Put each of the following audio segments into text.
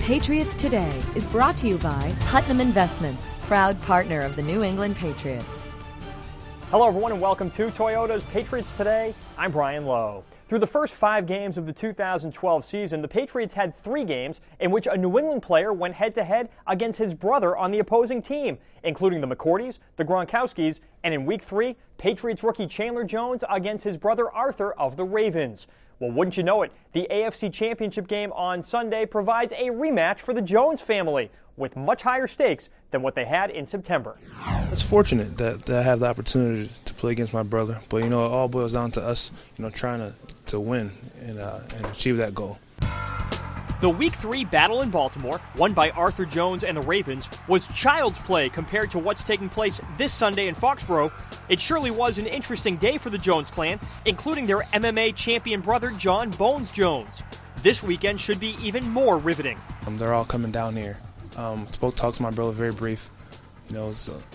Patriots Today is brought to you by Putnam Investments, proud partner of the New England Patriots. Hello everyone and welcome to Toyota's Patriots Today. I'm Brian Lowe. Through the first 5 games of the 2012 season, the Patriots had 3 games in which a New England player went head-to-head against his brother on the opposing team, including the McCourtys, the Gronkowskis, and in Week 3, Patriots rookie Chandler Jones against his brother Arthur of the Ravens. Well, wouldn't you know it, the AFC Championship game on Sunday provides a rematch for the Jones family with much higher stakes than what they had in September. It's fortunate that I have the opportunity to play against my brother, but it all boils down to us, trying to win and achieve that goal. The Week 3 battle in Baltimore, won by Arthur Jones and the Ravens, was child's play compared to what's taking place this Sunday in Foxborough. It surely was an interesting day for the Jones clan, including their MMA champion brother John Bones Jones. This weekend should be even more riveting. They're all coming down here. Talked to my brother, very brief, but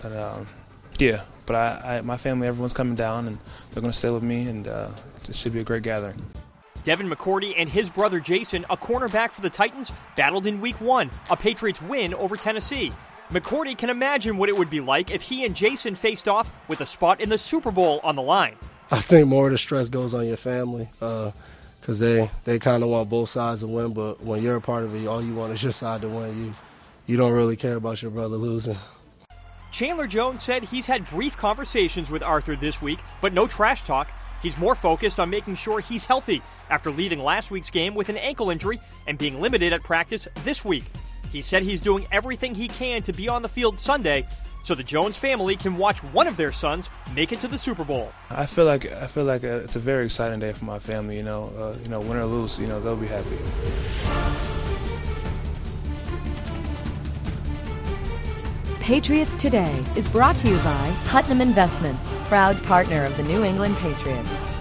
my family, everyone's coming down, and they're going to stay with me, and it should be a great gathering. Devin McCourty and his brother Jason, a cornerback for the Titans, battled in Week 1, a Patriots win over Tennessee. McCourty can imagine what it would be like if he and Jason faced off with a spot in the Super Bowl on the line. I think more of the stress goes on your family because they kind of want both sides to win, but when you're a part of it, all you want is your side to win. You don't really care about your brother losing. Chandler Jones said he's had brief conversations with Arthur this week, but no trash talk. He's more focused on making sure he's healthy after leaving last week's game with an ankle injury and being limited at practice this week. He said he's doing everything he can to be on the field Sunday so the Jones family can watch one of their sons make it to the Super Bowl. I feel like it's a very exciting day for my family. Win or lose, they'll be happy. Patriots Today is brought to you by Putnam Investments, proud partner of the New England Patriots.